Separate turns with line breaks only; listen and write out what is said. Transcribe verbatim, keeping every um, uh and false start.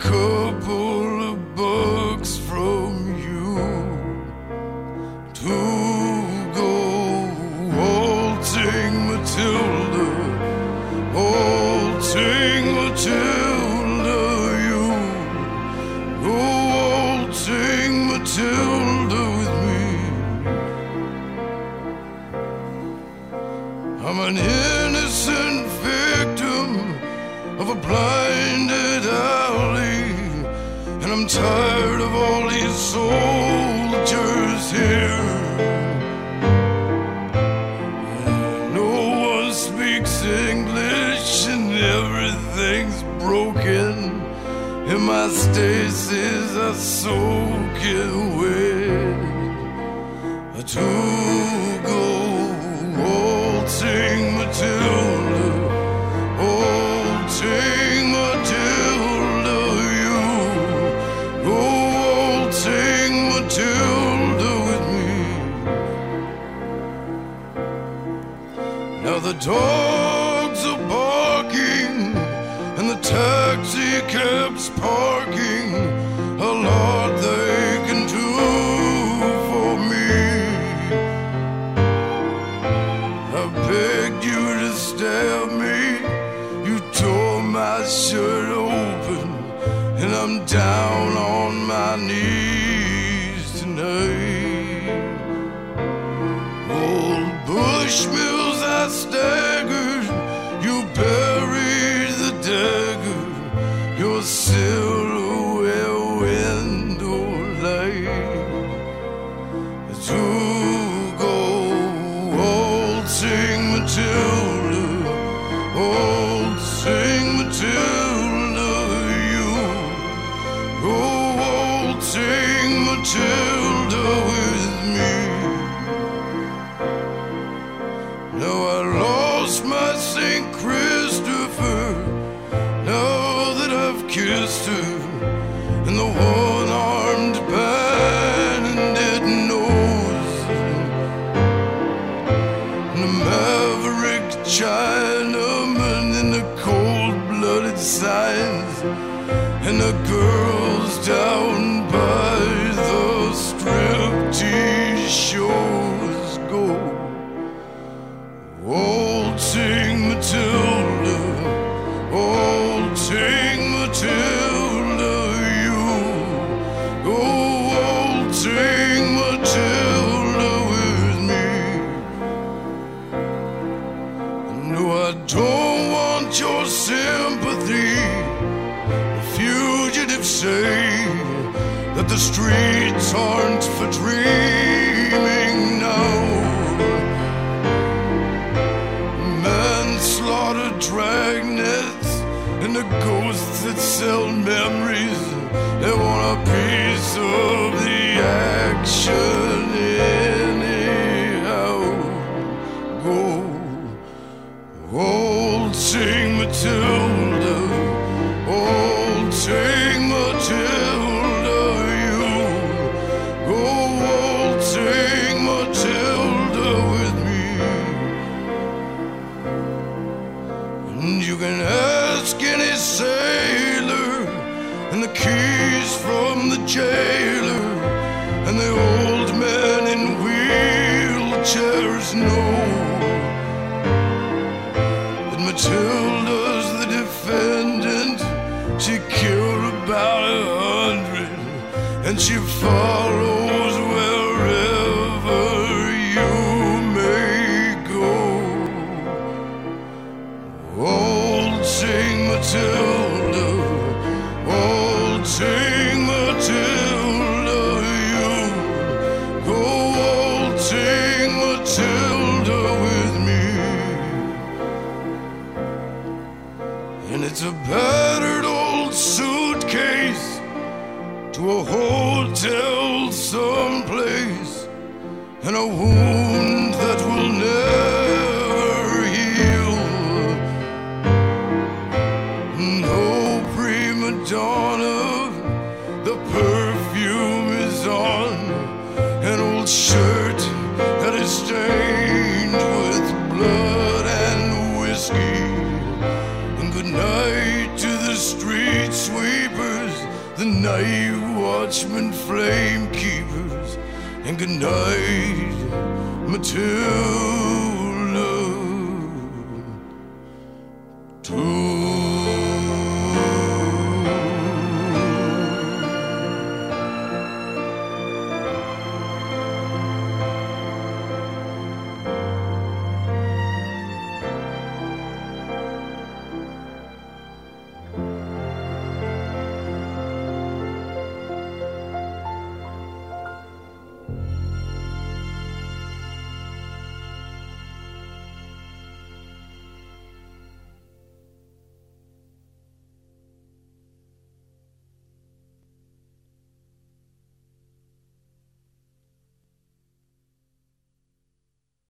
couple of bucks from you to go waltzing Matilda, waltzing Matilda, you go waltzing Matilda with me. I'm an innocent victim of a blinded alley, and I'm tired of all these soldiers here. No one speaks English and everything's broken, and my stasis are soaking wet. To go waltzing Matilda, waltzing Matilda, you go waltzing Matilda with me. Now the dogs are barking and the taxi cab's parking. A lot they can do for me. I begged you to stab me, you tore my shirt open, and I'm down on my knees tonight. Old Bushmills, I staggered, you buried the dagger, your silhouette window light. To go waltzing Matilda, waltzing Matilda, you go waltzing Matilda with me. Now I lost my Saint Christopher, now that I've kissed her, and the one-armed bandit knows, and the maverick Chinaman in the cold-blooded signs, and the girls down by the striptease shows go waltzing Matilda, waltzing Matilda, you go waltzing Matilda with me. No, I don't want your sympathy. The fugitives say that the streets aren't for dreaming now. Manslaughter, dragnets, and the ghosts that sell memories, they want a piece of the action anyhow. Go waltzing Matilda, waltzing Matilda, you go waltzing Matilda with me. And you can ask any sailor, and the keys from the jailer, and the old men in wheelchairs know that Matilda's the defendant. She killed about a hundred, and she follows wherever you may go. Waltzing Matilda, waltzing Matilda, you go waltzing Matilda with me. And it's a battered old suitcase to a hotel someplace, and a wound that will never heal. No prima donna, the perfume is on an old shirt that is stained with blood and whiskey. And good night to the street sweepers night watchmen, flame keepers, and good night, Matilda. To